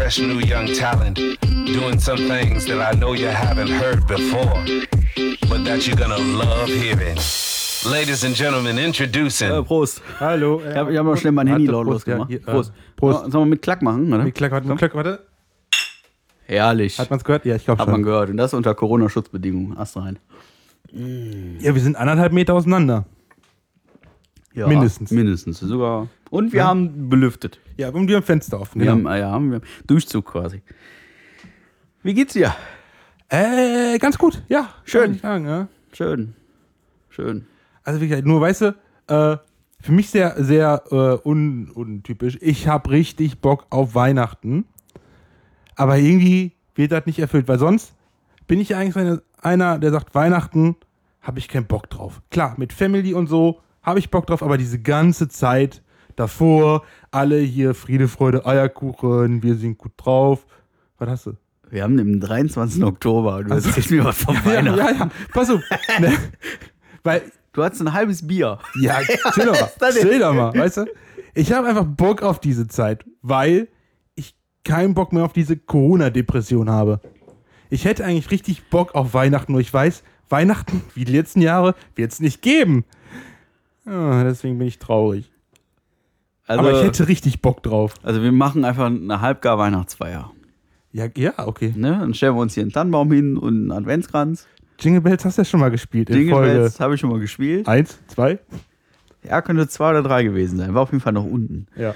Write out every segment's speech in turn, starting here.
fresh new young talent doing some things that I know you haven't heard before, but that you're gonna love hearing. Ladies and gentlemen, introducing. Prost. Hallo. Ich hab mal schnell mein Handy lautlos gemacht. Ja, Prost. Prost. Sollen wir mit Klack machen, oder? Mit Klack, warte. Herrlich. Hat man's gehört? Ja, ich glaube schon. Hat man gehört. Und das unter Corona-Schutzbedingungen. Ast rein. Ja, wir sind 1,5 Meter auseinander. Ja, Mindestens. Mindestens. Sogar. Und wir haben belüftet. Ja, und wir haben Fenster offen. Wir Genau. haben Durchzug quasi. Wie geht's dir? Ganz gut. Ja, Schön. kann ich sagen, ja. Schön. Also wie gesagt, nur weißt du, für mich sehr, sehr untypisch. Ich habe richtig Bock auf Weihnachten. Aber irgendwie wird das nicht erfüllt, weil sonst bin ich eigentlich einer, der sagt, Weihnachten habe ich keinen Bock drauf. Klar, mit Family und so habe ich Bock drauf, aber diese ganze Zeit davor, alle hier Friede, Freude, Eierkuchen, wir sind gut drauf. Was hast du? Wir haben den 23. Oktober. Du erzählst mir was von Weihnachten. Ja, pass auf. Ne? Weil, Du hattest ein halbes Bier. ja, chill doch mal, weißt du? Ich habe einfach Bock auf diese Zeit, weil ich keinen Bock mehr auf diese Corona-Depression habe. Ich hätte eigentlich richtig Bock auf Weihnachten, nur ich weiß, Weihnachten, wie die letzten Jahre, wird es nicht geben. Ja, deswegen bin ich traurig. Also, Aber ich hätte richtig Bock drauf. also wir machen einfach eine halbgar Weihnachtsfeier. Ja, okay. Ne? Dann stellen wir uns hier einen Tannenbaum hin und einen Adventskranz. Jingle Bells hast du ja schon mal gespielt in Jingle Folge Bells habe ich schon mal gespielt. 1, 2. Ja, könnte 2 oder 3 gewesen sein. War auf jeden Fall noch unten. Ja.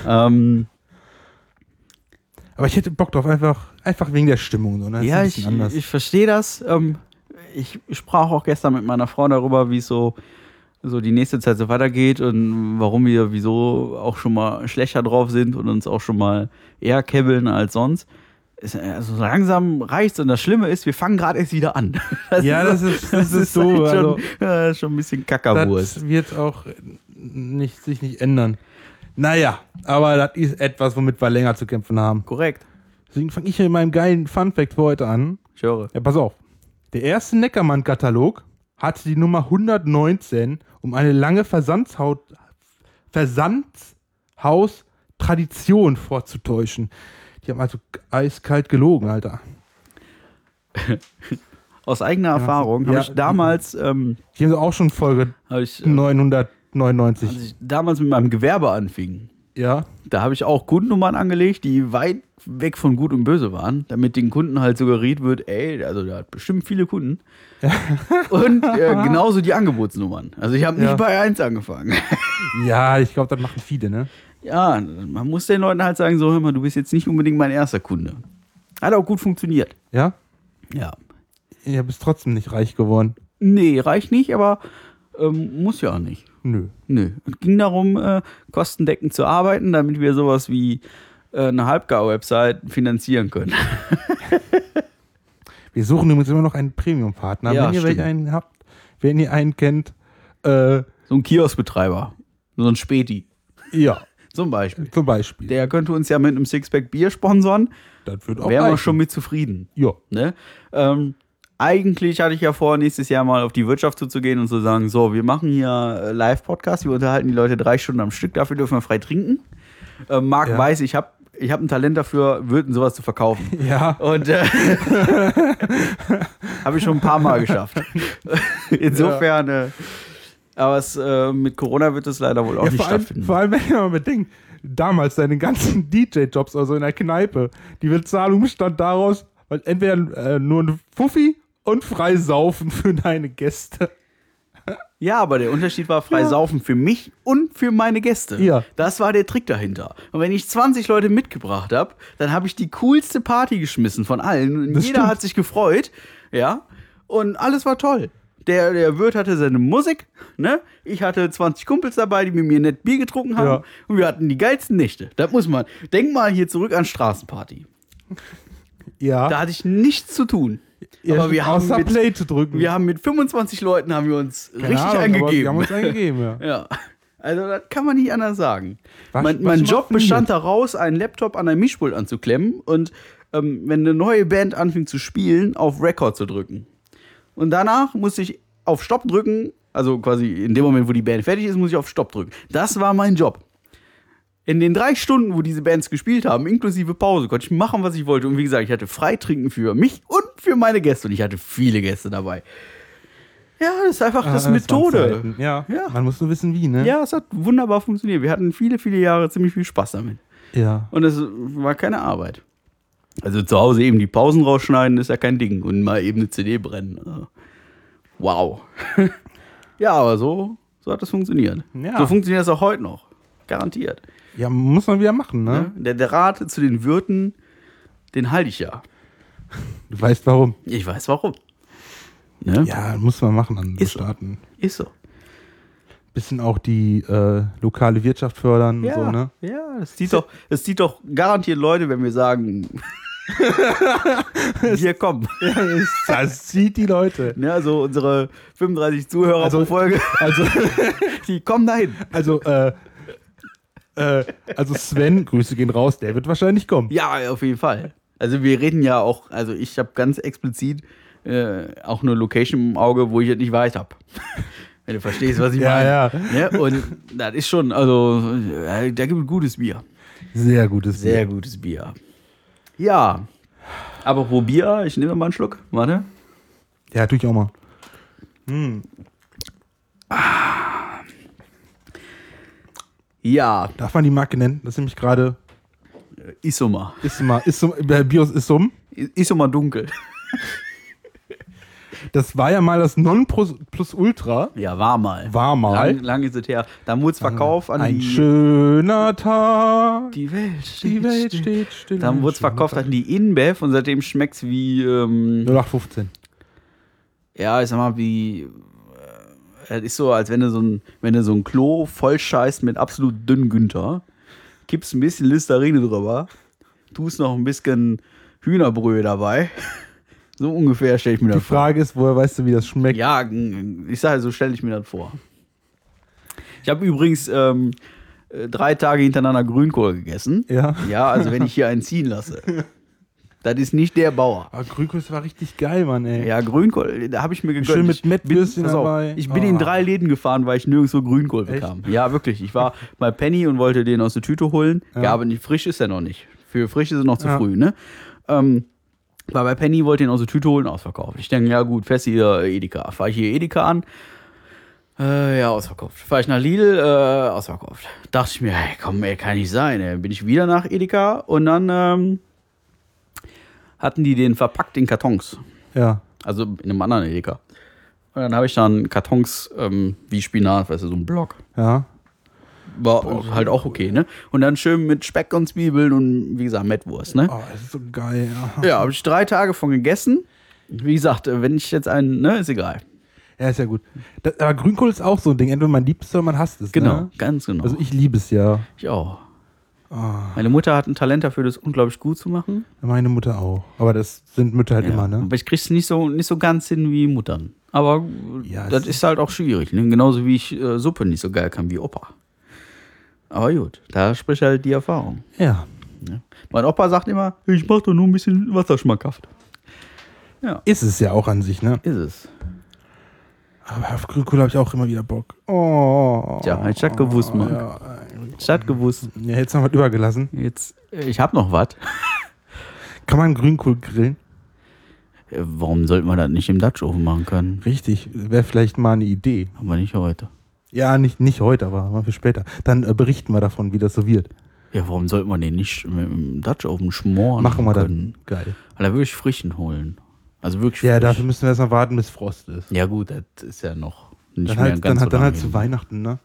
Ja, Aber ich hätte Bock drauf, einfach wegen der Stimmung. So, ne? Das ist ein bisschen anders. ich verstehe das. Ich sprach auch gestern mit meiner Frau darüber, wie es so die nächste Zeit so weitergeht und warum wir wieso auch schon mal schlechter drauf sind und uns auch schon mal eher kebbeln als sonst. Also langsam reicht's und das Schlimme ist, wir fangen gerade erst wieder an. Das ist so. Halt Also, schon ein bisschen Kackerwurst. das wird auch sich nicht ändern. Naja, aber das ist etwas, womit wir länger zu kämpfen haben. Korrekt. Deswegen fange ich mit meinem geilen Funfact für heute an. Ich höre. Ja, pass auf. Der erste Neckermann-Katalog hatte die Nummer 119, um eine lange Versandshaus-Tradition vorzutäuschen. Die haben also eiskalt gelogen, Alter. Aus eigener Erfahrung habe ich damals, Die haben sie auch schon Folge als 999. ich damals mit meinem Gewerbe anfing, Ja. da habe ich auch Kundennummern angelegt, die weit weg von Gut und Böse waren, damit den Kunden halt suggeriert wird, also der hat bestimmt viele Kunden. Und genauso die Angebotsnummern. Also ich habe nicht bei 1 angefangen. Ja, ich glaube, das machen viele, ne? Ja, man muss den Leuten halt sagen, so, hör mal, du bist jetzt nicht unbedingt mein erster Kunde. Hat auch gut funktioniert. Ja? Ja. Ja, bist trotzdem nicht reich geworden. Nee, reicht nicht, aber muss ja auch nicht. Nö. Nö. Es ging darum, kostendeckend zu arbeiten, damit wir sowas wie eine Halbgar-Website finanzieren können. Wir suchen übrigens immer noch einen Premium-Partner. Ja, wenn ihr stimmt. welchen habt, wenn ihr einen kennt, So ein Kioskbetreiber. So ein Späti. ja, Zum Beispiel. zum Beispiel. Der könnte uns ja mit einem Sixpack Bier sponsern. Das wird auch Wären wir reichen. schon mit zufrieden. Ja. Ne? Eigentlich hatte ich ja vor, nächstes Jahr mal auf die Wirtschaft zuzugehen und zu sagen, so, wir machen hier Live-Podcast, wir unterhalten die Leute 3 Stunden am Stück, dafür dürfen wir frei trinken. Marc weiß, ich hab ein Talent dafür, sowas zu verkaufen. Ja. Und habe ich schon ein paar Mal geschafft. Insofern, aber mit Corona wird es leider wohl auch nicht stattfinden. Vor allem, wenn ihr mal bedenkt, damals deine ganzen DJ-Jobs, also in der Kneipe, die Bezahlung bestand daraus, weil entweder nur ein Fuffi und frei saufen für deine Gäste. Ja, aber der Unterschied war frei saufen für mich und für meine Gäste. Ja. Das war der Trick dahinter. Und wenn ich 20 Leute mitgebracht habe, dann habe ich die coolste Party geschmissen von allen. Und Das jeder stimmt. hat sich gefreut. Ja. Und alles war toll. Der Wirt hatte seine Musik, ne? Ich hatte 20 Kumpels dabei, die mit mir nett Bier getrunken haben. Ja. Und wir hatten die geilsten Nächte. Das muss man. Denk mal hier zurück an Straßenparty. Ja. Da hatte ich nichts zu tun. Ja, aber wir haben außer mit- Play zu drücken. Wir haben mit 25 Leuten haben wir uns Keine richtig Ahnung, aber angegeben. Wir haben uns angegeben, ja. Ja, also das kann man nicht anders sagen. Was Mein Job macht bestand daraus, einen Laptop an ein Mischpult anzuklemmen und wenn eine neue Band anfing zu spielen, auf Record zu drücken. Und danach musste ich auf Stopp drücken, also quasi in dem Moment, wo die Band fertig ist, muss ich auf Stopp drücken. Das war mein Job. In den 3 Stunden, wo diese Bands gespielt haben, inklusive Pause, konnte ich machen, was ich wollte. Und wie gesagt, ich hatte Freitrinken für mich und für meine Gäste. Und ich hatte viele Gäste dabei. Ja, das ist einfach das Methode. Ja, man muss nur wissen, wie, ne? Ja, es hat wunderbar funktioniert. Wir hatten viele, viele Jahre ziemlich viel Spaß damit. Ja. Und es war keine Arbeit. Also zu Hause eben die Pausen rausschneiden, ist ja kein Ding. Und mal eben eine CD brennen. Also, wow. Ja, aber so hat das funktioniert. Ja. So funktioniert das auch heute noch. Garantiert. Ja, muss man wieder machen, ne? Der Draht zu den Wirten, den halte ich ja. Du weißt warum. Ich weiß warum. Ne? Ja, muss man machen an Ist so. Staaten. Ist so. Bisschen auch die lokale Wirtschaft fördern und so, ne? Ja, es sieht doch garantiert Leute, wenn wir sagen, wir kommen. Das zieht die Leute. Ja, so unsere 35 Zuhörer pro Folge, die kommen dahin. Also Sven, Grüße gehen raus, der wird wahrscheinlich kommen. Ja, auf jeden Fall. Also wir reden ja auch, also ich habe ganz explizit auch eine Location im Auge, wo ich es nicht weit habe. Wenn du verstehst, was ich meine. Ja. Ja, und das ist schon, also da gibt es gutes Bier. Sehr gutes Bier. Sehr gutes Bier. Ja, aber pro Bier, ich nehme mal einen Schluck. Warte. Ja, tue ich auch mal. Ja, Darf man die Marke nennen? Das ist nämlich gerade Isoma. Bios Isum. Isoma dunkel. Das war ja mal das Nonplusultra. Ja, war mal. War mal. Lang ist es her. Da wurde es verkauft an Ein die... schöner Tag. Die Welt steht still. Dann wurde es verkauft an die InBev und seitdem schmeckt es wie... 0815. ja, ich sag mal, wie... Es ist so, als wenn du so ein Klo voll scheißt mit absolut dünnen Günther, kippst ein bisschen Listerine drüber, tust noch ein bisschen Hühnerbrühe dabei. So ungefähr stelle ich mir das vor. Die Frage ist, woher weißt du, wie das schmeckt? Ja, ich sage, so stelle ich mir das vor. Ich habe übrigens 3 Tage hintereinander Grünkohl gegessen. Ja. Ja, also wenn ich hier einen ziehen lasse. Das ist nicht der Bauer. Aber Grünkohl war richtig geil, Mann, ey. Ja, Grünkohl, da habe ich mir gegönnt. Schön mit Mettwürstchen Pass auf, dabei. Ich bin in 3 Läden gefahren, weil ich nirgendwo Grünkohl Echt? bekam. Ja, wirklich. Ich war bei Penny und wollte den aus der Tüte holen. Ja. Ja, aber nicht, frisch ist er noch nicht. Für frisch ist er noch zu Ja. früh, ne? War bei Penny, wollte den aus der Tüte holen, ausverkauft. Ich denke, ja gut, fährst hier Edeka. Fahre ich hier Edeka an, ja, ausverkauft. Fahre ich nach Lidl, ausverkauft. Dachte ich mir, hey, komm, ey, kann nicht sein. Ey. Bin ich wieder nach Edeka und dann hatten die den verpackt in Kartons. Ja. Also in einem anderen Edeka. Und dann habe ich dann Kartons wie Spinat, weißt du, so ein Block. Ja. War halt auch okay, ne? Und dann schön mit Speck und Zwiebeln und wie gesagt, Mettwurst, ne? Oh, das ist so geil. Ja, Ja, habe ich 3 Tage von gegessen. Wie gesagt, wenn ich jetzt einen, ne, ist egal. ja ist ja gut. Aber Grünkohl ist auch so ein Ding. Entweder man liebt es oder man hasst es. Genau, Ne? ganz genau. Also ich liebe es ja. Ich auch. Oh, Meine Mutter hat ein Talent dafür, das unglaublich gut zu machen. meine Mutter auch. Aber das sind Mütter halt Ja. immer, ne? Aber ich krieg's nicht so ganz hin wie Muttern. Aber Ja, das ist halt auch schwierig. Ne? Genauso wie ich Suppe nicht so geil kann wie Opa. Aber gut, da spricht halt die Erfahrung. Ja. Mein Opa sagt immer, ich mach doch nur ein bisschen Wasser schmackhaft. Ja, Ist es ja auch an sich, ne? ist es. Aber auf Grünkohl habe ich auch immer wieder Bock. Oh. Tja, ich hab gewusst, Mann. Ja, Ich hatte gewusst. ja, jetzt noch was übergelassen. Jetzt, ich hab noch was. Kann man Grünkohl grillen? Warum sollte man das nicht im Dutch-Ofen machen können? Richtig. Wäre vielleicht mal eine Idee. Aber nicht heute. Ja, nicht heute, aber mal für später. Dann berichten wir davon, wie das so wird. Ja, warum sollte man den nicht im Dutch-Ofen schmoren Machen wir können? dann. Geil. Weil da würde ich frischen holen. Also wirklich Ja, frisch. dafür müssen wir erst mal warten, bis Frost ist. Ja gut, das ist ja noch nicht Dann mehr halt, ganz so dann lange halt zu hin. Weihnachten, ne?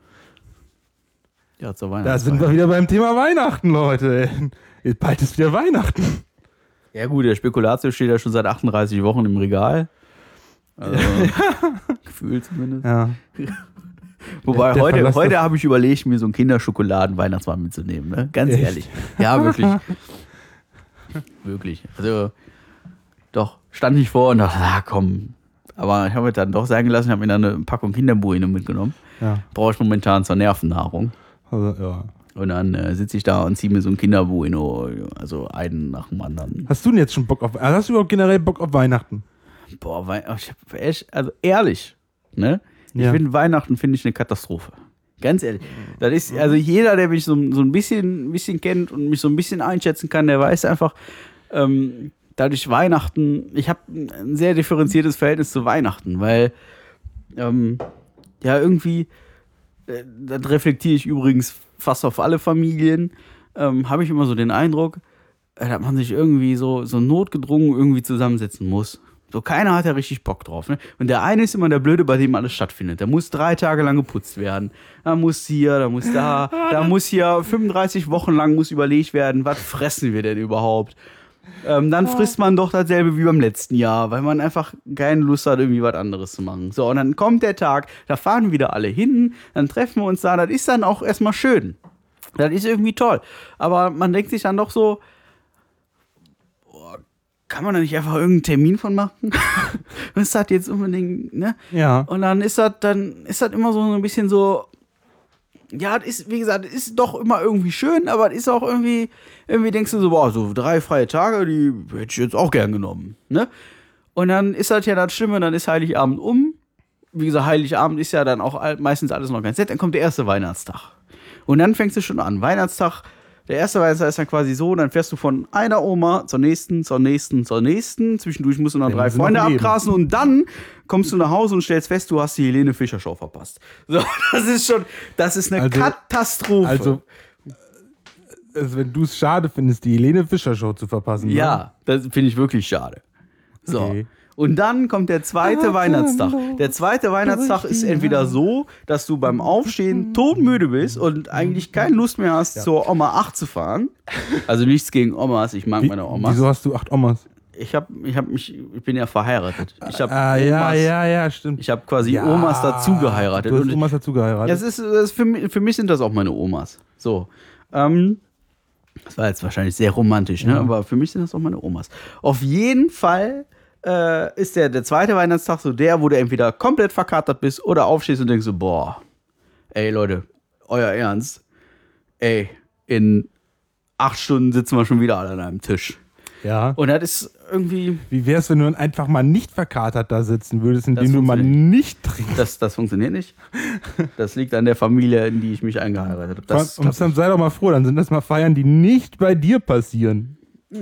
Ja, zur Da Weihnachtszeit. sind wir wieder beim Thema Weihnachten, Leute. Bald ist wieder Weihnachten. Ja gut, der Spekulatio steht ja schon seit 38 Wochen im Regal. Also, gefühlt zumindest. Ja. Wobei, Der Verlass heute habe ich überlegt, mir so einen Kinderschokoladen-Weihnachtsmann mitzunehmen. Ne? Ganz Echt? ehrlich. Ja, wirklich. Wirklich. Also, doch, stand ich vor und dachte, komm. Aber ich habe mir dann doch sagen gelassen, habe mir dann eine Packung Kinderbueno mitgenommen. Ja. Brauche ich momentan zur Nervennahrung. Also, ja. Und dann sitze ich da und ziehe mir so ein Kinderbueno, also einen nach dem anderen. Hast du denn jetzt schon Bock auf... Hast du überhaupt generell Bock auf Weihnachten? Boah, ich hab echt, also ehrlich, ne? Ich Ja. finde Weihnachten finde ich eine Katastrophe. Ganz ehrlich. Das ist, also jeder, der mich so ein bisschen kennt und mich so ein bisschen einschätzen kann, der weiß einfach, dadurch Weihnachten, ich habe ein sehr differenziertes Verhältnis zu Weihnachten, weil ja irgendwie, das reflektiere ich übrigens fast auf alle Familien, habe ich immer so den Eindruck, dass man sich irgendwie so notgedrungen irgendwie zusammensetzen muss. So, keiner hat ja richtig Bock drauf. Ne? Und der eine ist immer der Blöde, bei dem alles stattfindet. Der muss 3 Tage lang geputzt werden. Da muss hier, da muss da muss hier 35 Wochen lang muss überlegt werden, was fressen wir denn überhaupt? Dann frisst man doch dasselbe wie beim letzten Jahr, weil man einfach keine Lust hat, irgendwie was anderes zu machen. So, und dann kommt der Tag, da fahren wieder alle hin, dann treffen wir uns da, das ist dann auch erstmal schön. Das ist irgendwie toll. Aber man denkt sich dann doch so, kann man da nicht einfach irgendeinen Termin von machen? Was ist das jetzt unbedingt, ne? Ja. Und dann ist das immer so ein bisschen so, ja, das ist, wie gesagt, das ist doch immer irgendwie schön, aber das ist auch irgendwie denkst du so, boah, so 3 freie Tage, die hätte ich jetzt auch gern genommen, ne? Und dann ist das ja das Schlimme, dann ist Heiligabend um. Wie gesagt, Heiligabend ist ja dann auch meistens alles noch ganz nett. Dann kommt der erste Weihnachtstag. Und dann fängst du schon an. Weihnachtstag, der erste Weihnachtstag ist dann quasi so, dann fährst du von einer Oma zur nächsten, zur nächsten, zur nächsten. Zwischendurch musst du noch 3 Freunde abgrasen und dann kommst du nach Hause und stellst fest, du hast die Helene Fischer Show verpasst. So, das ist eine Katastrophe. Also, wenn du es schade findest, die Helene Fischer Show zu verpassen. Ja, ne? das finde ich wirklich schade. So. Okay. Und dann kommt der zweite Weihnachtstag. Der zweite Weihnachtstag ist entweder so, dass du beim Aufstehen todmüde bist und eigentlich keine Lust mehr hast, zur Oma 8 zu fahren. Also nichts gegen Omas, ich mag meine Omas. Wieso hast du 8 Omas? Ich bin ja verheiratet. Ich habe ja, stimmt. Ich habe quasi Omas dazu geheiratet. Du hast Omas dazu geheiratet. Das ist für mich sind das auch meine Omas. So. Das war jetzt wahrscheinlich sehr romantisch, ne? Aber für mich sind das auch meine Omas. Auf jeden Fall ist der zweite Weihnachtstag so der, wo du entweder komplett verkatert bist oder aufstehst und denkst so, boah, ey Leute, euer Ernst, ey, in 8 Stunden sitzen wir schon wieder alle an einem Tisch. Ja. Und das ist irgendwie... Wie wär's, wenn du dann einfach mal nicht verkatert da sitzen würdest, indem du mal nicht trinkst? Das funktioniert nicht. Das liegt an der Familie, in die ich mich eingeheiratet habe. Und dann sei doch mal froh, dann sind das mal Feiern, die nicht bei dir passieren.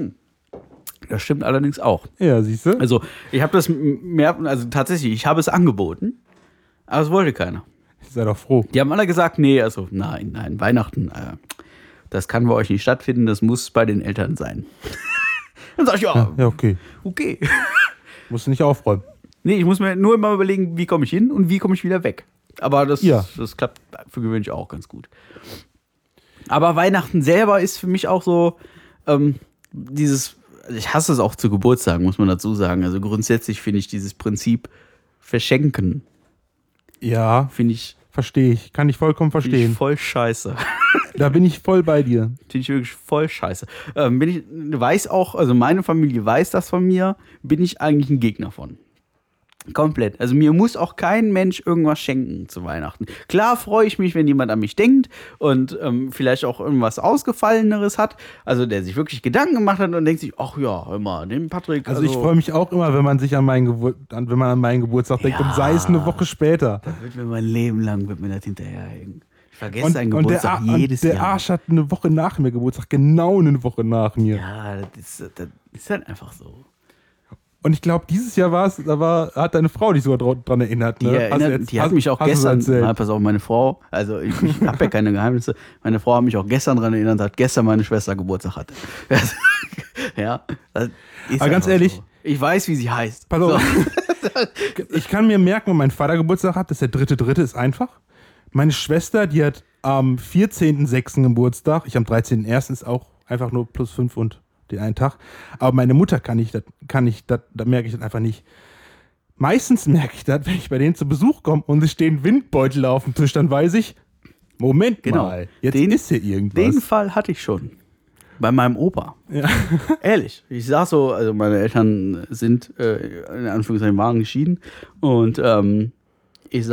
Das stimmt allerdings auch. Ja, siehst du? Also, ich habe das tatsächlich, ich habe es angeboten, aber es wollte keiner. Sei doch froh. Die haben alle gesagt, nee, also nein, Weihnachten, das kann bei euch nicht stattfinden, das muss bei den Eltern sein. Dann sag ich, ja, okay. Musst du nicht aufräumen. Nee, ich muss mir nur immer überlegen, wie komme ich hin und wie komme ich wieder weg. Aber das klappt für gewöhnlich auch ganz gut. Aber Weihnachten selber ist für mich auch so ich hasse es auch zu Geburtstagen, muss man dazu sagen. Also grundsätzlich finde ich dieses Prinzip Verschenken. Ja, finde ich. Verstehe ich. Kann ich vollkommen verstehen. Finde ich voll scheiße. Da bin ich voll bei dir. Finde ich wirklich voll scheiße. Weiß auch, also meine Familie weiß das von mir, bin ich eigentlich ein Gegner von. Komplett. Also mir muss auch kein Mensch irgendwas schenken zu Weihnachten. Klar freue ich mich, wenn jemand an mich denkt und vielleicht auch irgendwas Ausgefalleneres hat. Also der sich wirklich Gedanken gemacht hat und denkt sich, ach ja, hör mal, dem Patrick. Also ich freue mich auch immer, wenn man sich an meinen Geburtstag denkt und sei es eine Woche später. Da wird mir mein Leben lang das hinterherhängen. Ich vergesse einen Geburtstag jedes Jahr. Der Arsch hat eine Woche nach mir Geburtstag, genau eine Woche nach mir. Ja, das ist halt einfach so. Und ich glaube, dieses Jahr hat deine Frau dich sogar dran erinnert. Ne? Die hat mich auch gestern, pass auf, meine Frau, also ich habe ja keine Geheimnisse, meine Frau hat mich auch gestern dran erinnert, dass gestern meine Schwester Geburtstag hatte. Ja, das ist aber ganz ehrlich, so. Ich weiß, wie sie heißt. Pass auf. So. Ich kann mir merken, wenn mein Vater Geburtstag hat, das ist der 3.3. ist einfach. Meine Schwester, die hat am 14.6. Geburtstag, ich am 13.1. ist auch einfach nur +5 und den einen Tag. Aber meine Mutter da merke ich das einfach nicht. Meistens merke ich das, wenn ich bei denen zu Besuch komme und es stehen Windbeutel auf dem Tisch, dann weiß ich, Moment mal, jetzt ist hier irgendwas. Den Fall hatte ich schon. Bei meinem Opa. Ja. Ehrlich. Ich saß so, also meine Eltern sind in Anführungszeichen waren geschieden und es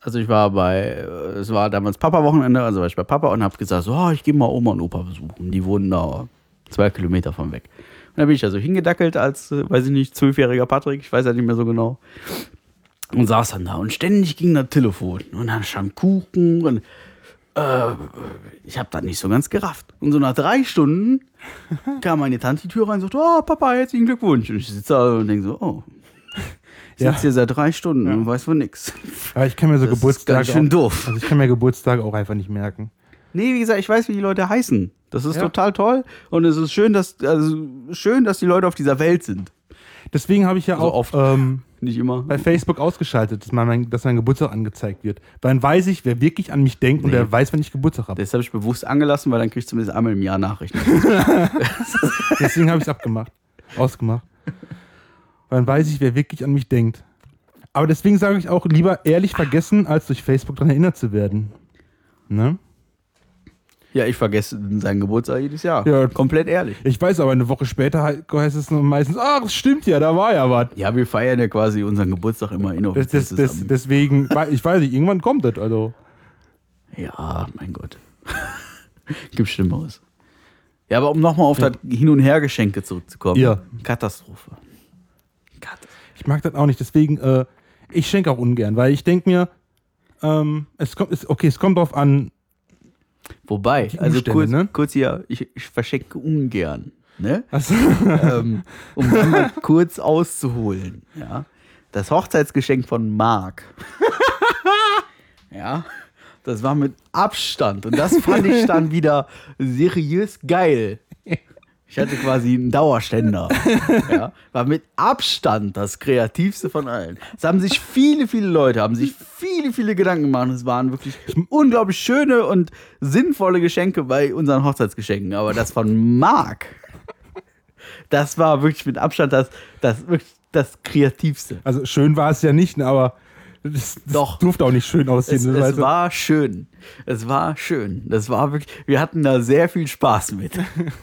war damals Papa-Wochenende, also war ich bei Papa und habe gesagt, so, ich gehe mal Oma und Opa besuchen. Die wohnen da 2 Kilometer von weg. Und da bin ich also hingedackelt als, weiß ich nicht, 12-jähriger Patrick, ich weiß ja nicht mehr so genau. Und saß dann da und ständig ging das Telefon. Und dann stand Kuchen und Ich habe das nicht so ganz gerafft. Und so nach 3 Stunden kam meine Tante die Tür rein und sagte, oh, Papa, herzlichen Glückwunsch. Und ich sitze da und denke so, oh, ich sitze hier seit 3 Stunden und weiß von nix. Aber ich kann mir so Das ist Geburtstage ganz schön auch, doof. Also ich kann mir Geburtstage auch einfach nicht merken. Nee, wie gesagt, ich weiß, wie die Leute heißen. Das ist total toll. Und es ist schön, dass die Leute auf dieser Welt sind. Deswegen habe ich ja Also auch oft. Nicht immer. bei Facebook ausgeschaltet, dass mein Geburtstag angezeigt wird. Weil dann weiß ich, wer wirklich an mich denkt und wer weiß, wenn ich Geburtstag habe. Das habe ich bewusst angelassen, weil dann kriege ich zumindest einmal im Jahr Nachrichten. Deswegen habe ich es ausgemacht. Weil dann weiß ich, wer wirklich an mich denkt. Aber deswegen sage ich auch, lieber ehrlich vergessen, als durch Facebook daran erinnert zu werden. Ne? Ja, ich vergesse seinen Geburtstag jedes Jahr. Ja. Komplett ehrlich. Ich weiß aber, eine Woche später heißt es meistens, ach, das stimmt ja, da war ja was. Ja, wir feiern ja quasi unseren Geburtstag immer inoffiziell zusammen. Deswegen, ich weiß nicht, irgendwann kommt das. Also. Ja, mein Gott. Gibt Schlimmeres. Ja, aber um nochmal auf das Hin- und Her-Geschenke zurückzukommen. Ja. Katastrophe. Ich mag das auch nicht, deswegen, ich schenke auch ungern, weil ich denke mir, es kommt drauf an. Wobei, Die also Umstände, kurz hier, ich verschenke ungern. Ne? Also, Um dann mal kurz auszuholen. Ja? Das Hochzeitsgeschenk von Marc. Ja, das war mit Abstand. Und das fand ich dann wieder seriös geil. Ich hatte quasi einen Dauerständer. Ja, war mit Abstand das kreativste von allen. Es haben sich viele Leute, viele Gedanken gemacht. Es waren wirklich unglaublich schöne und sinnvolle Geschenke bei unseren Hochzeitsgeschenken. Aber das von Marc, das war wirklich mit Abstand das kreativste. also schön war es ja nicht, aber das Doch. durfte auch nicht schön aussehen. Es war schön. Es war schön. Das war wirklich, wir hatten da sehr viel Spaß mit.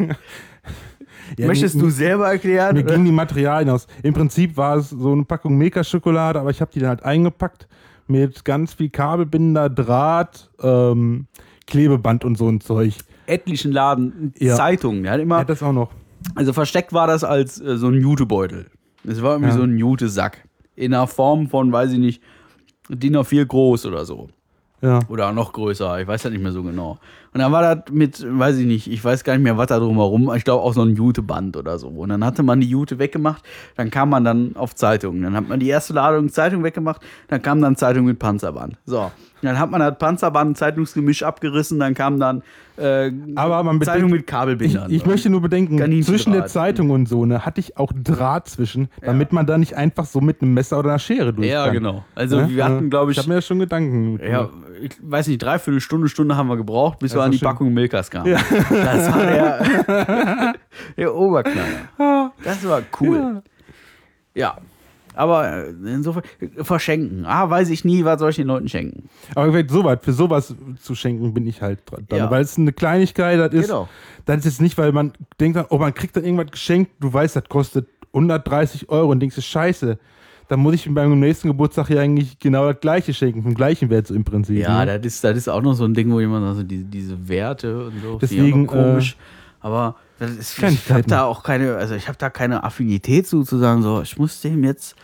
Ja, Möchtest du selber erklären? Mir gingen die Materialien aus. Im Prinzip war es so eine Packung Milka-Schokolade, aber ich habe die dann halt eingepackt mit ganz viel Kabelbinder, Draht, Klebeband und so ein Zeug. Etlichen Laden, Ja. Zeitungen. Der hat immer, Ja, das auch noch. also versteckt war das als so ein Jutebeutel. Es war irgendwie so ein Jutesack. In der Form von, weiß ich nicht, DIN A4 groß oder so. Ja. Oder noch größer, ich weiß ja nicht mehr so genau. Und dann war das mit, weiß ich nicht, ich weiß gar nicht mehr, was da drumherum, ich glaube auch so ein Juteband oder so. Und dann hatte man die Jute weggemacht, dann kam man dann auf Zeitungen. Dann hat man die erste Ladung Zeitung weggemacht, dann kam dann Zeitung mit Panzerband. So, dann hat man das Panzerband, Zeitungsgemisch abgerissen, dann kam dann Aber man Zeitung mit Kabelbindern. Ich möchte nur bedenken, Kaninchendraht. zwischen der Zeitung und so, ne, hatte ich auch Draht zwischen, damit man da nicht einfach so mit einem Messer oder einer Schere durch Ja, kann. genau. Also Ne? wir hatten, glaube Ich ich, habe mir ja schon Gedanken. ja, ich weiß nicht, 3/4 Stunde haben wir gebraucht, bis wir ist an doch die schön. Packung Milkas kamen. Das war der Oberknaller. Das war cool. Ja. Aber insofern, verschenken. Weiß ich nie, was soll ich den Leuten schenken? Aber für sowas zu schenken, bin ich halt dran. Ja. Weil es eine Kleinigkeit das ist. Genau. Das ist jetzt nicht, weil man denkt dann, oh, man kriegt dann irgendwas geschenkt, du weißt, das kostet 130 € und denkst, das ist scheiße. Dann muss ich beim nächsten Geburtstag ja eigentlich genau das Gleiche schenken, vom gleichen Wert so im Prinzip. Ja, ne? das ist auch noch so ein Ding, wo jemand also diese Werte und so, Deswegen, finde ich auch noch komisch. Aber das ist, ich habe da auch keine, also ich habe da keine Affinität zu sagen, so, ich muss dem jetzt.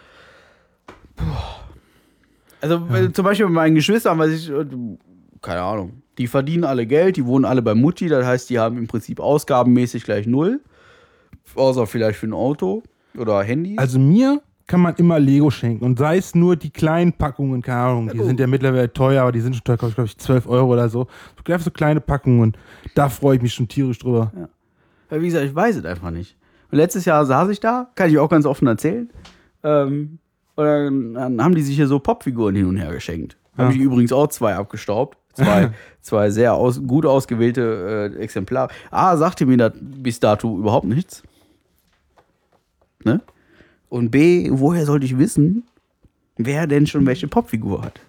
Also zum Beispiel bei meinen Geschwistern, weiß ich, keine Ahnung, die verdienen alle Geld, die wohnen alle bei Mutti, das heißt, die haben im Prinzip ausgabenmäßig gleich 0. Außer vielleicht für ein Auto oder Handy. Also mir kann man immer Lego schenken und sei es nur die kleinen Packungen, keine Ahnung, die sind ja mittlerweile teuer, aber die sind schon teuer, glaube ich, 12 € oder so. Einfach so kleine Packungen, da freue ich mich schon tierisch drüber. Ja. Weil wie gesagt, ich weiß es einfach nicht. Und letztes Jahr saß ich da, kann ich auch ganz offen erzählen. Und dann haben die sich hier so Popfiguren hin und her geschenkt. Habe ich übrigens auch 2 abgestaubt. Zwei sehr gut ausgewählte Exemplare. Sagte mir das bis dato überhaupt nichts. Ne? Und B, woher sollte ich wissen, wer denn schon welche Popfigur hat?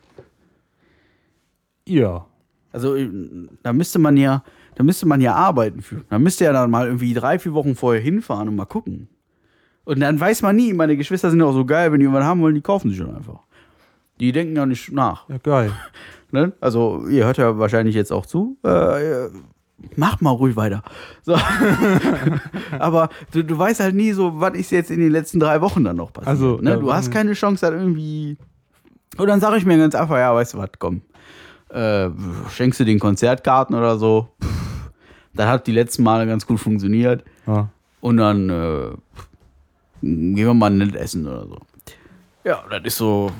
Ja. Also da müsste man ja arbeiten für. Da müsste ja dann mal irgendwie 3-4 Wochen vorher hinfahren und mal gucken. Und dann weiß man nie, meine Geschwister sind auch so geil, wenn die was haben wollen, die kaufen sich schon einfach. Die denken ja nicht nach. Ja, geil. Ne? Also ihr hört ja wahrscheinlich jetzt auch zu. Macht mal ruhig weiter. So. Aber du weißt halt nie so, was ist jetzt in den letzten 3 Wochen dann noch passiert. Also, ne? Du hast keine Chance, dann irgendwie. Und dann sage ich mir ganz einfach, ja, weißt du was, komm. schenkst du den Konzertkarten oder so. Das hat die letzten Male ganz gut funktioniert. Ja. Und dann gehen wir mal nett essen oder so. Ja, das ist so.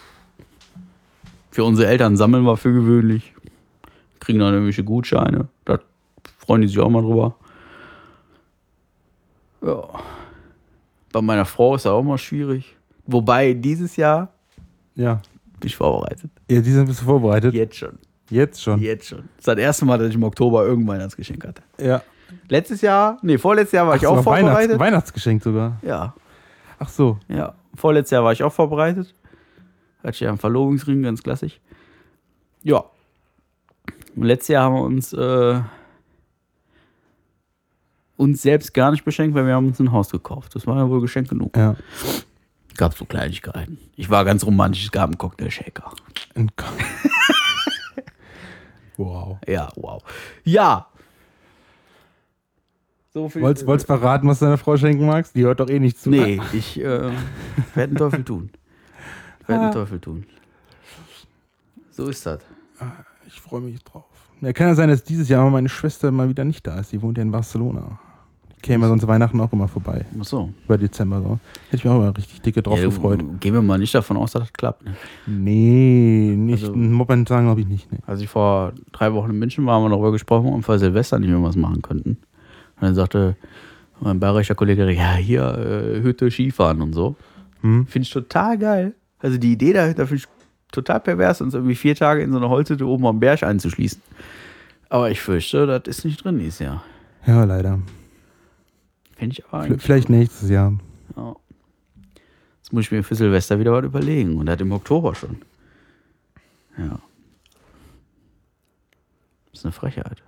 Für unsere Eltern sammeln wir für gewöhnlich. Kriegen dann irgendwelche Gutscheine. Da freuen die sich auch mal drüber. Ja. Bei meiner Frau ist das auch mal schwierig. Wobei dieses Jahr Ja. bin ich vorbereitet. Ja, die sind ein bisschen vorbereitet. Jetzt schon. Jetzt schon. Jetzt schon. Das ist das erste Mal, dass ich im Oktober irgendwann das Geschenk hatte. Ja. Vorletztes Jahr war ich Ach, auch sogar vorbereitet. Weihnachtsgeschenk sogar. Ja, Ach so. ja. Vorletztes Jahr war ich auch vorbereitet. Hatte ich ja einen Verlobungsring, ganz klassisch. Ja. Und letztes Jahr haben wir uns selbst gar nicht beschenkt, weil wir haben uns ein Haus gekauft. Das war ja wohl Geschenk genug. Ja. Gab so Kleinigkeiten. Ich war ganz romantisch, es gab einen Cocktail-Shaker. Wow. Ja, wow. Ja. So viel. Wolltest du verraten, was du deiner Frau schenken magst? Die hört doch eh nicht zu. Nee, ich werde einen Teufel tun. So ist das. Ich freue mich drauf. Ja, kann ja sein, dass dieses Jahr meine Schwester mal wieder nicht da ist. Die wohnt ja in Barcelona. Die käme sonst Weihnachten auch immer vorbei. Ach so. Über Dezember so. Hätte ich mich auch immer richtig dicke drauf gefreut. Gehen wir mal nicht davon aus, dass das klappt. Ne? Nee, nicht. Also- Momentan glaube ich nicht. Nee. Als ich vor 3 Wochen in München war, haben wir darüber gesprochen, ob wir Silvester nicht mehr was machen könnten. Und dann sagte mein bayerischer Kollege, ja, hier Hütte, Skifahren und so. Finde ich total geil. Also die Idee dahinter finde ich total pervers, uns irgendwie 4 Tage in so eine Holzhütte oben am Berg einzuschließen. Aber ich fürchte, das ist nicht drin dieses Jahr. Ja, leider. Finde ich aber eigentlich. Vielleicht nächstes Jahr. Ja. Jetzt muss ich mir für Silvester wieder was überlegen. Und das im Oktober schon. Ja. Das ist eine Frechheit.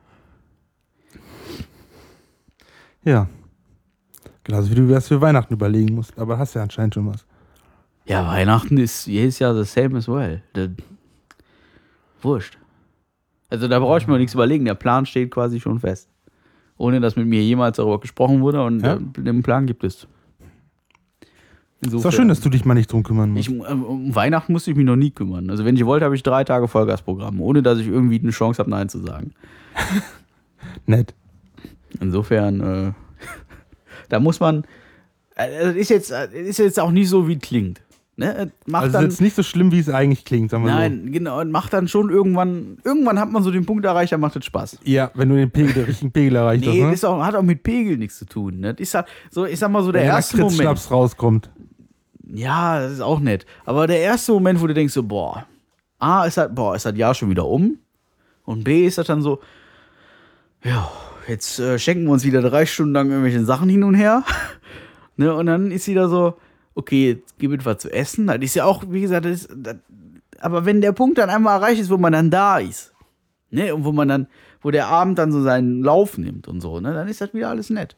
Ja. Genauso wie du das für Weihnachten überlegen musst. Aber hast ja anscheinend schon was. Ja, Weihnachten ist jedes Jahr the same as well. Wurscht. Also da brauche ich mir nichts überlegen. Der Plan steht quasi schon fest. Ohne dass mit mir jemals darüber gesprochen wurde. Und Ja? den Plan gibt es. Ist doch schön, dass du dich mal nicht drum kümmern musst. Um Weihnachten musste ich mich noch nie kümmern. Also wenn ich wollte, habe ich 3 Tage Vollgasprogramm. Ohne dass ich irgendwie eine Chance habe, Nein zu sagen. Nett. Insofern, da muss man, ist jetzt auch nicht so, wie es klingt. Ne? Also ist jetzt nicht so schlimm, wie es eigentlich klingt, sagen wir so. Nein, genau, und macht dann schon irgendwann hat man so den Punkt erreicht, da macht es Spaß. Ja, wenn du den richtigen Pegel erreicht hast, Nee, ne? das hat auch mit Pegel nichts zu tun. Ne? Das ist halt so, ich sag mal so, der erste Moment. Schnaps rauskommt. Ja, das ist auch nett. Aber der erste Moment, wo du denkst so, boah, A, ist das Jahr schon wieder um. Und B, ist das dann so, ja, jetzt schenken wir uns wieder 3 Stunden lang irgendwelche Sachen hin und her. Ne, und dann ist wieder so, okay, jetzt gib etwas zu essen. Das ist ja auch, wie gesagt, aber wenn der Punkt dann einmal erreicht ist, wo man dann da ist, ne, und wo der Abend dann so seinen Lauf nimmt und so, ne, dann ist das wieder alles nett.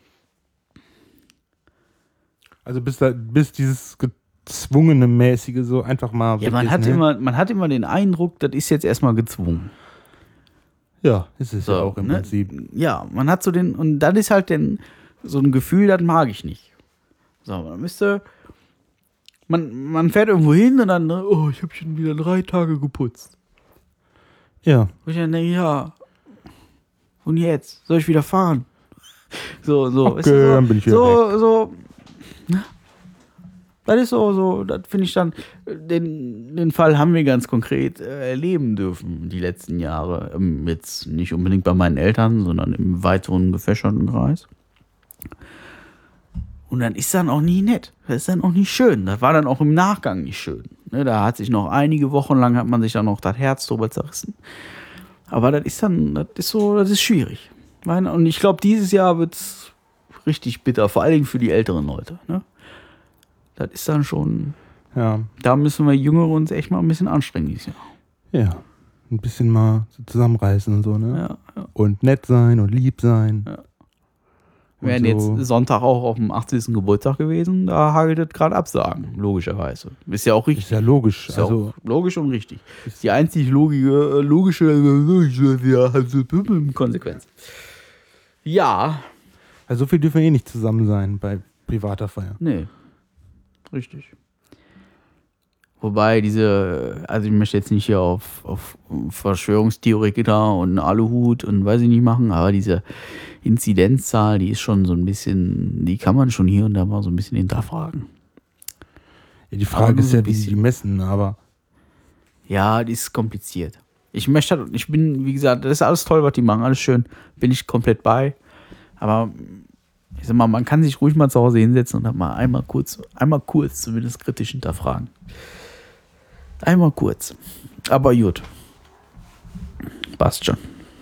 Also bis dieses gezwungene mäßige so einfach mal. Ja, man hat immer den Eindruck, das ist jetzt erstmal gezwungen. Ja, ist es ja So, auch im ne? Prinzip. Ja, man hat so und dann ist halt so ein Gefühl, das mag ich nicht. So, man fährt irgendwo hin und dann, oh, ich habe schon wieder 3 Tage geputzt. Ja. Wo ich dann denke, ja, und jetzt? Soll ich wieder fahren? So. Okay, weißt du, dann bin ich wieder weg. so. Das ist so, das finde ich dann, den Fall haben wir ganz konkret erleben dürfen, die letzten Jahre. Jetzt nicht unbedingt bei meinen Eltern, sondern im weiteren gefächerten Kreis. Und dann ist dann auch nie nett. Das ist dann auch nicht schön. Das war dann auch im Nachgang nicht schön. Ne, da hat sich noch einige Wochen lang, hat man sich dann noch das Herz drüber zerrissen. Aber das ist schwierig. Und ich glaube, dieses Jahr wird es richtig bitter, vor allen Dingen für die älteren Leute. Ne? Das ist dann schon, Ja. da müssen wir Jüngere uns echt mal ein bisschen anstrengen dieses Jahr. Ja. Ein bisschen mal so zusammenreißen und so, ne? Ja. Und nett sein und lieb sein. Ja. Wir wären so. jetzt Sonntag auch auf dem 80. Geburtstag gewesen, da hagelt es gerade Absagen, logischerweise. Ist ja auch richtig. Ist ja logisch. Ist ja Also, auch logisch und richtig. Ist die einzig logische Konsequenz. Ja. also so viel dürfen wir eh nicht zusammen sein bei privater Feier. Nee. Richtig. Wobei also ich möchte jetzt nicht hier auf Verschwörungstheoretiker und Aluhut und weiß ich nicht machen, aber diese Inzidenzzahl, die ist schon so ein bisschen, die kann man schon hier und da mal so ein bisschen hinterfragen. Ja, die Frage ist ja, wie sie die messen, aber. Ja, die ist kompliziert. Ich bin, wie gesagt, das ist alles toll, was die machen, alles schön, bin ich komplett bei. Aber ich sag mal, man kann sich ruhig mal zu Hause hinsetzen und dann mal einmal kurz zumindest kritisch hinterfragen. Einmal kurz. Aber gut. Passt schon.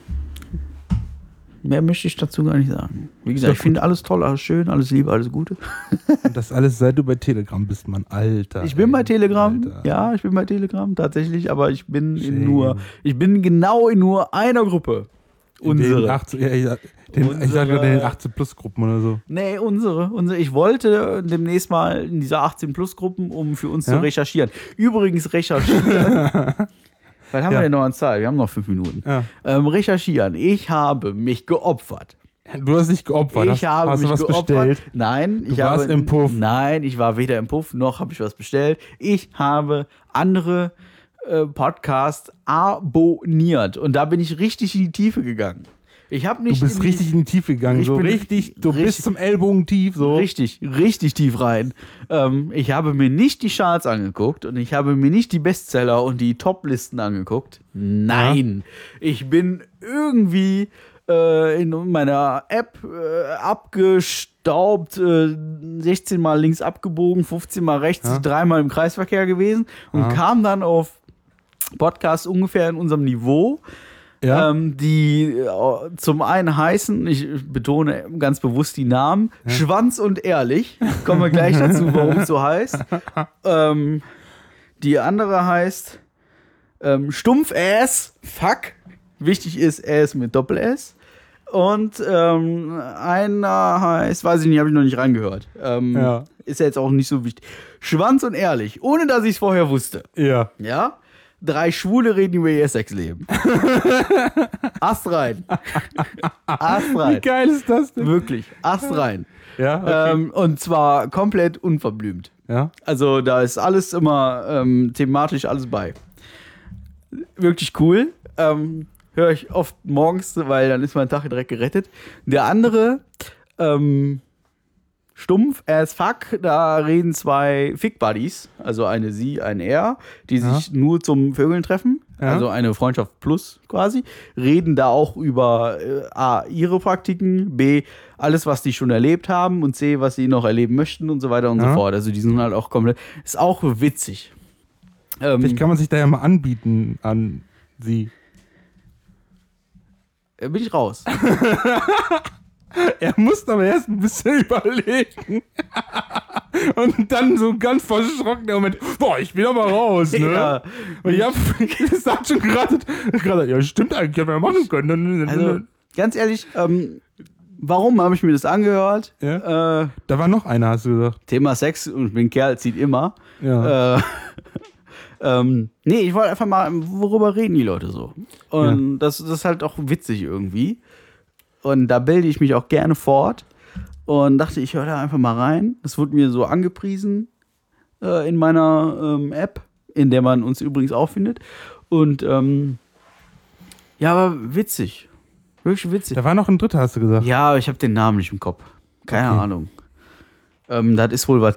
Mehr möchte ich dazu gar nicht sagen. Wie gesagt, ich finde alles toll, alles schön, alles Liebe, alles Gute. Und das alles, seit du bei Telegram bist, Mann, Alter. Ich bin bei Telegram, Alter. ja, ich bin bei Telegram, tatsächlich, aber ich bin genau in nur einer Gruppe. Unsere. Ich sage in den 18-Plus-Gruppen oder so. Nee, unsere. Ich wollte demnächst mal in dieser 18-Plus-Gruppen, um für uns zu recherchieren. Übrigens recherchieren. Was haben wir denn noch an Zeit? Wir haben noch 5 Minuten. Ja. Recherchieren. Ich habe mich geopfert. Du hast dich geopfert. Hast du was geopfert? Bestellt? Nein. Du warst im Puff. Nein, ich war weder im Puff, noch habe ich was bestellt. Ich habe andere Podcasts abonniert. Und da bin ich richtig in die Tiefe gegangen. Du bist richtig in die Tiefe gegangen. Du bist zum Ellbogen tief. So. Richtig tief rein. Ich habe mir nicht die Charts angeguckt und ich habe mir nicht die Bestseller und die Top-Listen angeguckt. Nein. Ja. Ich bin irgendwie in meiner App abgestaubt, 16 Mal links abgebogen, 15 Mal rechts, 3 Mal im Kreisverkehr gewesen und kam dann auf Podcasts ungefähr in unserem Niveau. Ja. Die zum einen heißen, ich betone ganz bewusst die Namen, Schwanz und Ehrlich. Kommen wir gleich dazu, warum es so heißt. Die andere heißt Stumpf-Ass, fuck. Wichtig ist Ass mit Doppel-S. Und einer heißt, weiß ich nicht, habe ich noch nicht reingehört. Ist ja jetzt auch nicht so wichtig. Schwanz und Ehrlich, ohne dass ich es vorher wusste. Ja. Ja? 3 Schwule reden über ihr Sexleben. Ast rein. Ast rein. Wie geil ist das denn? Wirklich, Ast rein. Ja, okay. Und zwar komplett unverblümt. Ja. Also da ist alles immer thematisch alles bei. Wirklich cool. Höre ich oft morgens, weil dann ist mein Tag direkt gerettet. Der andere, Stumpf as fuck, da reden 2 Fick-Buddies, also eine sie, ein er, die sich nur zum Vögeln treffen, also eine Freundschaft plus quasi, reden da auch über A, ihre Praktiken, B, alles, was die schon erlebt haben und C, was sie noch erleben möchten und so weiter und so fort. Also die sind halt auch komplett, ist auch witzig. Vielleicht kann man sich da ja mal anbieten an sie. Bin ich raus. Er musste aber erst ein bisschen überlegen. Und dann so ganz verschrocken der Moment, boah, ich bin aber raus, ne? Ja. Und ich hab gesagt schon gerade, ja, stimmt eigentlich, hätten wir machen können. Also, ganz ehrlich, warum habe ich mir das angehört? Ja. Da war noch einer, hast du gesagt. Thema Sex und ich bin Kerl, zieht immer. Ja. Nee, ich wollte einfach mal, worüber reden die Leute so? Und das ist halt auch witzig irgendwie. Und da bilde ich mich auch gerne fort. Und dachte, ich höre da einfach mal rein. Das wurde mir so angepriesen in meiner App, in der man uns übrigens auch findet. Und ja, aber witzig. Wirklich witzig. Da war noch ein dritter, hast du gesagt. Ja, aber ich habe den Namen nicht im Kopf. Keine Ahnung. Das ist wohl was,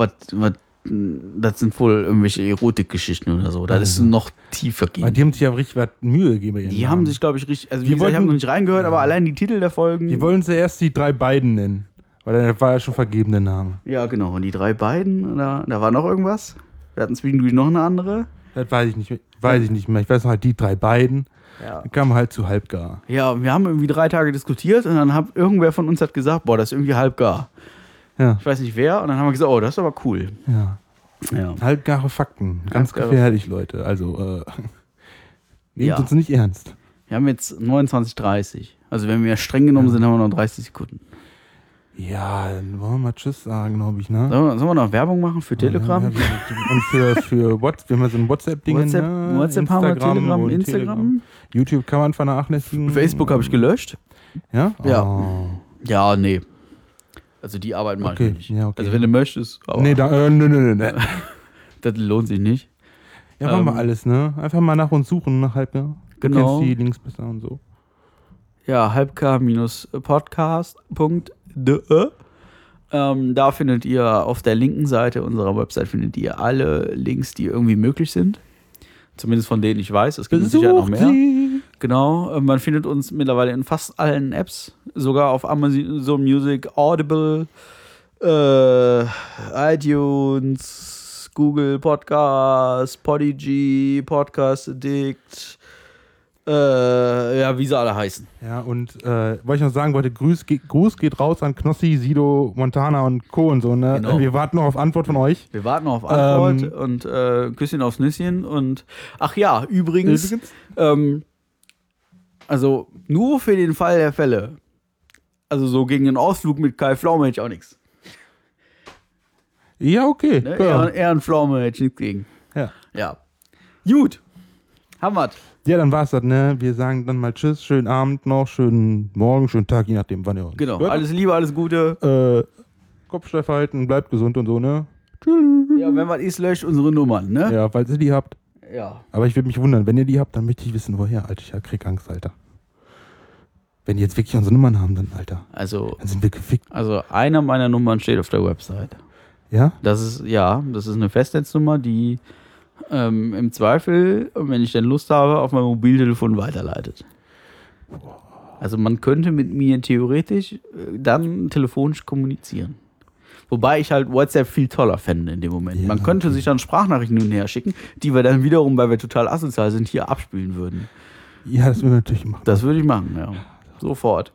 das sind wohl irgendwelche Erotikgeschichten oder so. Das ist noch tiefer gehen. Die haben sich ja richtig was Mühe gegeben. Die haben sich, glaube ich, richtig. Also, wie gesagt, ich habe noch nicht reingehört, aber allein die Titel der Folgen. Die wollen zuerst die 3 beiden nennen. Weil der war ja schon vergeben, der Name. Ja, genau. Und die 3 beiden, da war noch irgendwas. Wir hatten zwischendurch noch eine andere. Das weiß ich nicht mehr. Ich weiß noch halt die 3 beiden. Ja. Die kamen halt zu halbgar. Ja, wir haben irgendwie 3 Tage diskutiert und dann hat irgendwer von uns gesagt, boah, das ist irgendwie halbgar. Ja. Ich weiß nicht wer. Und dann haben wir gesagt, oh, das ist aber cool. Ja. Halbgare Fakten. Ganz gefährlich, Leute. Also, nehmt uns nicht ernst. Wir haben jetzt 29:30. Also, wenn wir streng genommen sind, haben wir noch 30 Sekunden. Ja, dann wollen wir mal Tschüss sagen, glaube ich, ne? Sollen wir noch Werbung machen für Telegram? Ja, und für WhatsApp, wir haben so ein WhatsApp-Ding. WhatsApp haben wir, Telegram, Instagram. YouTube kann man vernachlässigen. Facebook habe ich gelöscht. Ja? Ja. Oh. Ja, nee. Also die arbeiten mal nicht. Ja, okay. Also wenn du möchtest. Aber nee. Das lohnt sich nicht. Ja, machen wir alles, ne? Einfach mal nach uns suchen, nach Halbgar. Du Genau. kennst die Links besser und so. Ja, halbk-podcast.de. Da findet ihr auf der linken Seite unserer Website findet ihr alle Links, die irgendwie möglich sind. Zumindest von denen ich weiß. Es gibt sicher noch mehr. Genau. Man findet uns mittlerweile in fast allen Apps. Sogar auf Amazon Music, Audible, iTunes, Google Podcast, Podigy, Podcast Addict. Ja, wie sie alle heißen. Ja, und wollte ich noch sagen wollte, Gruß geht raus an Knossi, Sido, Montana und Co. und so, ne? Genau. Wir warten noch auf Antwort von euch. Wir warten noch auf Antwort und Küsschen aufs Nüsschen. Und ach ja, übrigens. Also nur für den Fall der Fälle. Also so gegen einen Ausflug mit Kai Pflaume hätte ich auch nichts. Ja, okay. Ne? Ja. Ehrenpflaume hätte ich nichts gegen. Ja. Ja. Gut. Haben wir's. Ja, dann war's das, ne? Wir sagen dann mal Tschüss, schönen Abend noch, schönen Morgen, schönen Tag, je nachdem, wann ihr uns Genau. hört. Alles Liebe, alles Gute. Kopf steif halten, bleibt gesund und so, ne? Ja, wenn was ist, löscht unsere Nummern, ne? Ja, falls ihr die habt. Ja. Aber ich würde mich wundern, wenn ihr die habt, dann möchte ich wissen, woher, Alter. Ich krieg Angst, Alter. Wenn die jetzt wirklich unsere Nummern haben, dann, Alter, Also dann sind wir gefickt. eine meiner Nummern steht auf der Website. Ja? Das ist eine Festnetznummer, die im Zweifel, wenn ich dann Lust habe, auf mein Mobiltelefon weiterleitet. Also man könnte mit mir theoretisch dann telefonisch kommunizieren. Wobei ich halt WhatsApp viel toller fände in dem Moment. Ja, Man könnte sich dann Sprachnachrichten hin und her schicken, die wir dann wiederum, weil wir total asozial sind, hier abspielen würden. Ja, das würden wir natürlich machen. Das würde ich machen, ja. Sofort.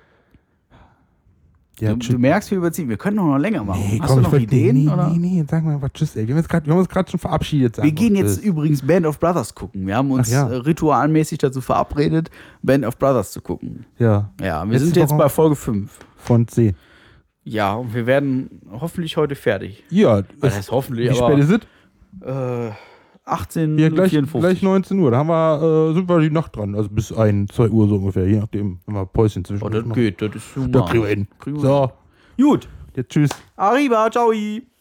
Ja, Du merkst, wir überziehen. Wir können noch länger machen. Nee, Hast komm, du noch Ideen? Nee, oder? nee, sag mal einfach Tschüss, ey. Wir haben uns gerade schon verabschiedet. Wir gehen jetzt übrigens Band of Brothers gucken. Wir haben uns Ach ja. ritualmäßig dazu verabredet, Band of Brothers zu gucken. Ja, Ja, wir Letzte sind jetzt Woche- bei Folge 5. von 10. Ja, und wir werden hoffentlich heute fertig. Ja, Das heißt hoffentlich, wie spät ist es? 18, Ja, gleich 54. 19 Uhr. Da haben wir, sind wir die Nacht dran. Also bis 1, 2 Uhr so ungefähr. Je nachdem, wenn wir Päuschen zwischen. Oh, das geht, das ist Da kriegen wir hin. Kriegen wir So, Gut. jetzt tschüss. Arriba, ciao.